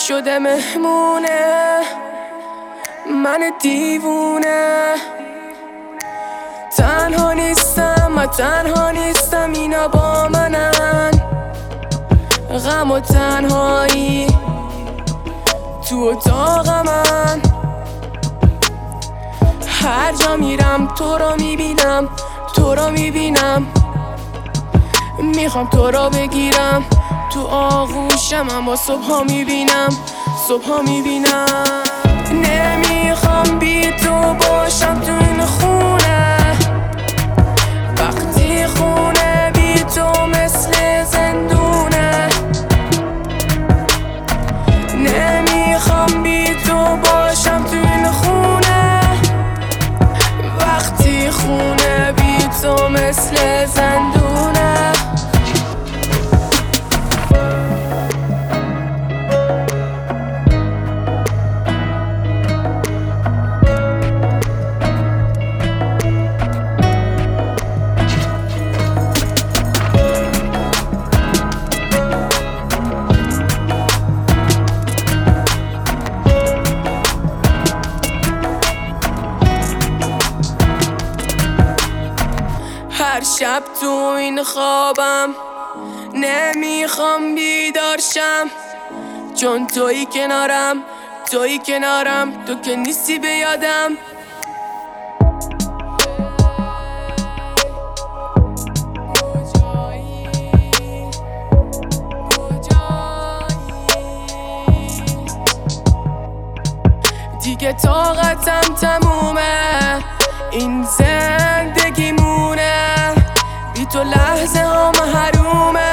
شده مهمونه من دیوونه. تنها نیستم من تنها نیستم، اینا با منن. غم و تنهایی تو اتاق من. هر جا میرم تو رو میبینم، تو رو میبینم. میخوام تو رو بگیرم تو آغوشم، اما صبحا میبینم، صبحا میبینم. نمیخوام بی تو باشم تو این خونه. وقتی خونه بی تو مثل زندونه. نمیخوام بی تو باشم تو این خونه. وقتی خونه بی تو مثل زندونه. هر شب تو این خوابم نمیخوام بیدار شم، چون تویی کنارم، تویی کنارم. تو که نیستی به یادم. دیگه طاقتم تمومه، این زندگی مونه. بی تو لحظه ها محرومه.